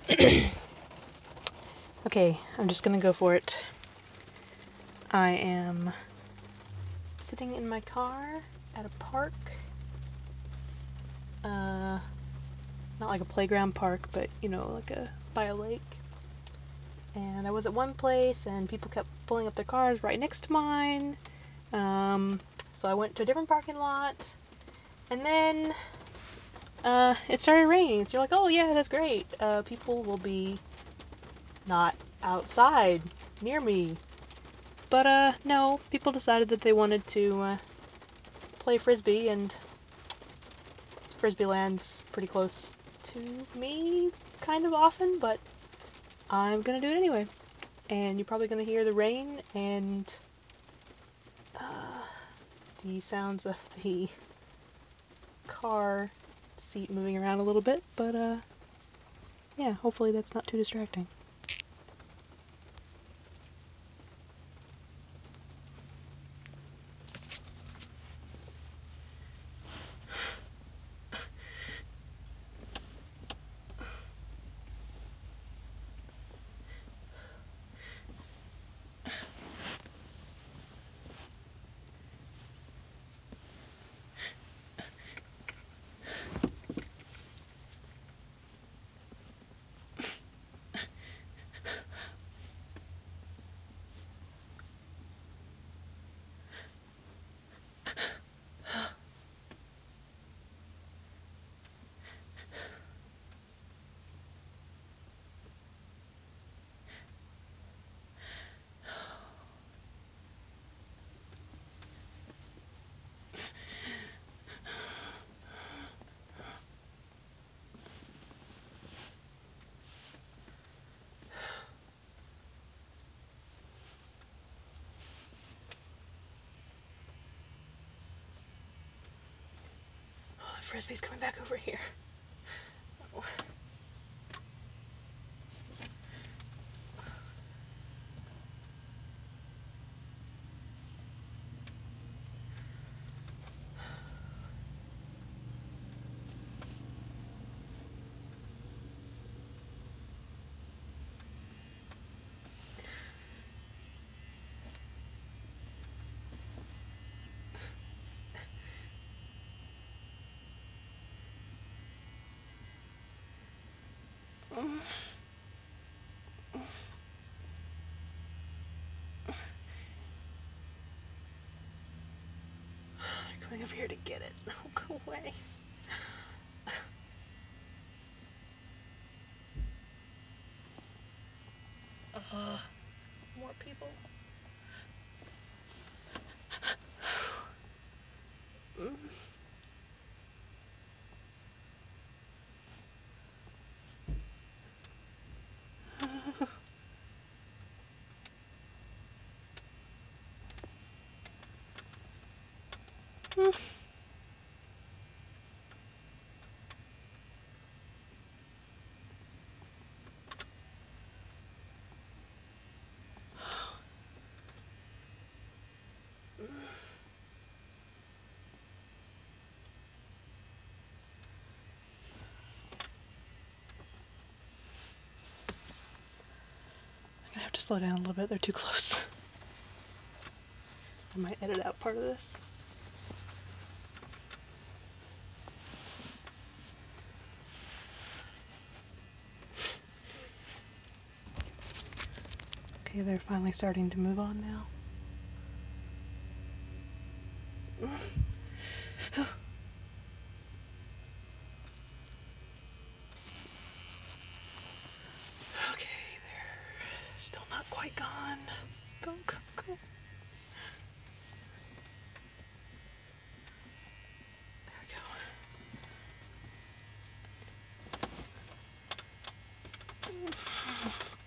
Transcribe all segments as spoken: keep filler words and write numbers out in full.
Okay, I'm just gonna go for it. I am sitting in my car at a park. Uh, not like a playground park, but you know, like a by a lake. And I was at one place, and people kept pulling up their cars right next to mine. Um, so I went to a different parking lot, and then uh, it started raining. So you're like, oh yeah, that's great. Uh, people will be not outside near me. But uh, no, people decided that they wanted to uh, play frisbee, and frisbee land's pretty close to me, kind of often, but I'm gonna do it anyway. And you're probably gonna hear the rain and uh, the sounds of the car seat moving around a little bit, but uh, yeah, hopefully that's not too distracting. Oh, the frisbee's coming back over here. Oh. They're coming over here to get it. No, go away. Uh, more people. I'm gonna have to slow down a little bit, they're too close. I might edit out part of this. Okay, they're finally starting to move on now. Okay, they're still not quite gone. Go, go, go. There we go.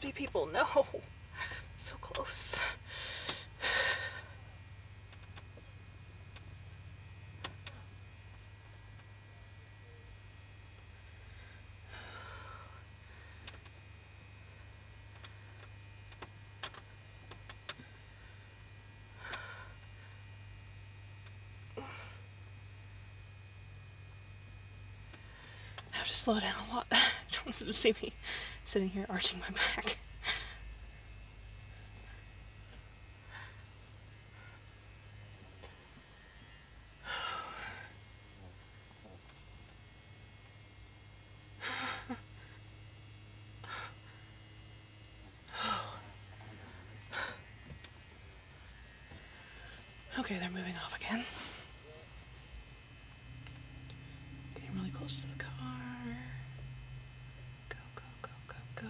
to be people. No. So close. I have to slow down a lot. I don't want them to see me sitting here arching my back. Okay, they're moving off again. Getting really close to the car. Go, go, go, go, go.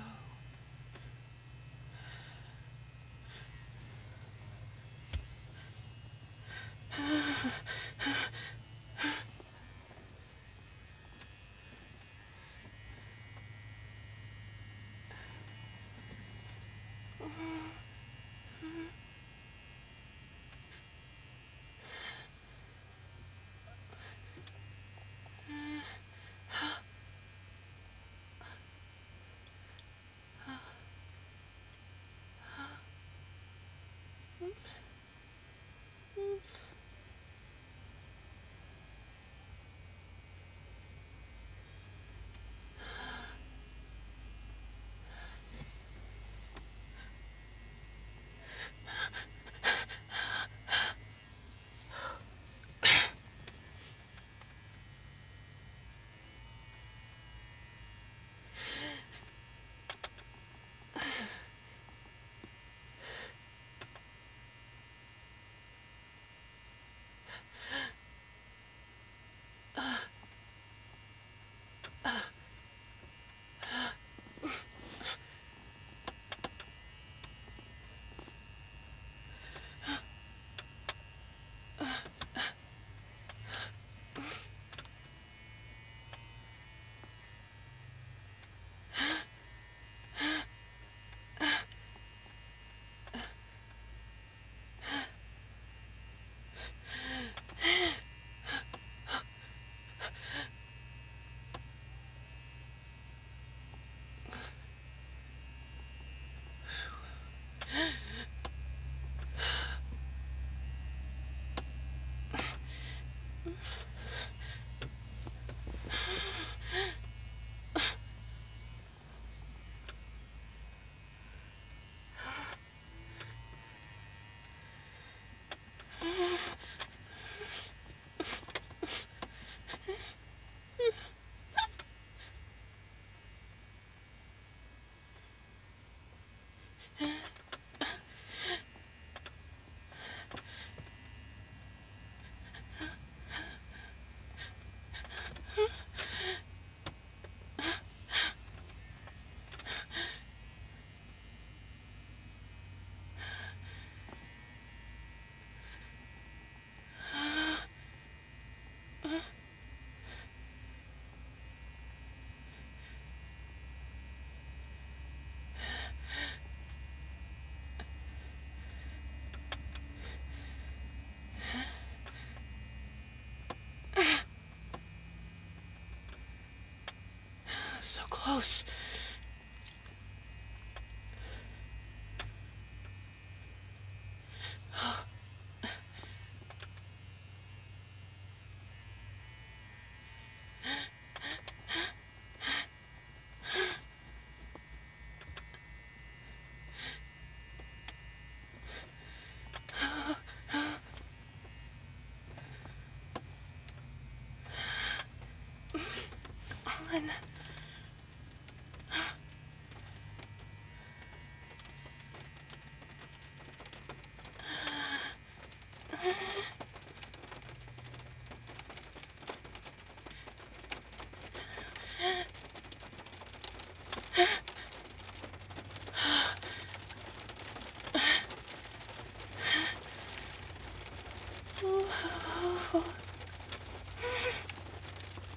So close. On.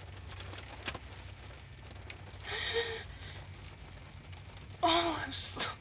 Oh, I'm so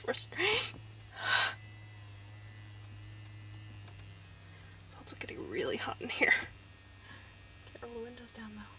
frustrating. It's also getting really hot in here. Can't roll the windows down though.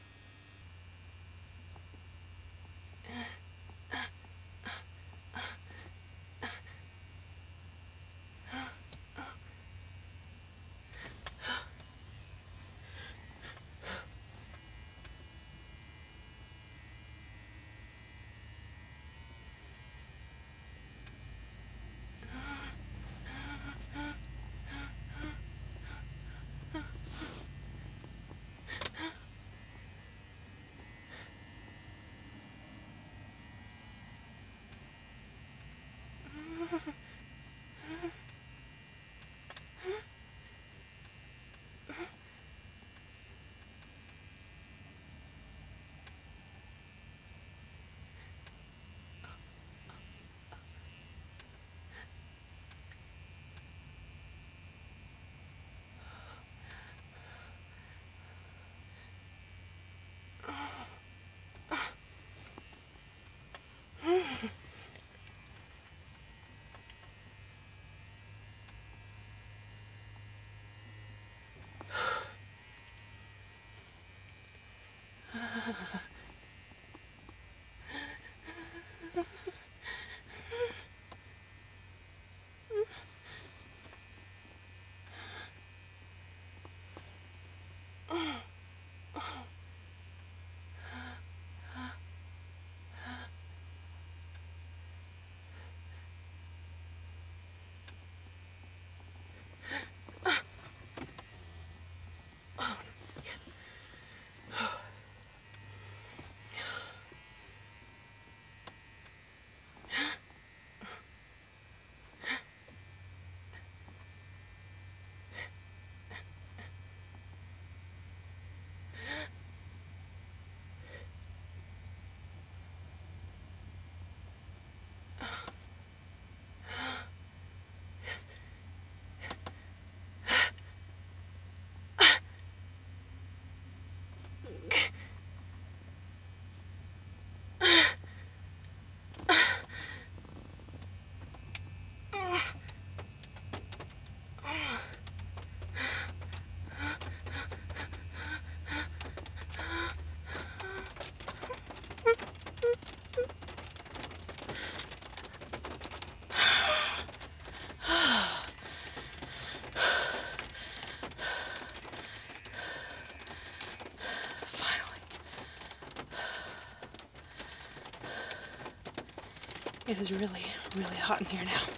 It is really, really hot in here now.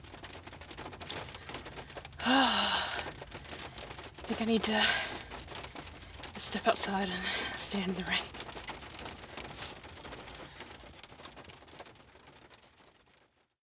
I think I need to step outside and stand in the rain.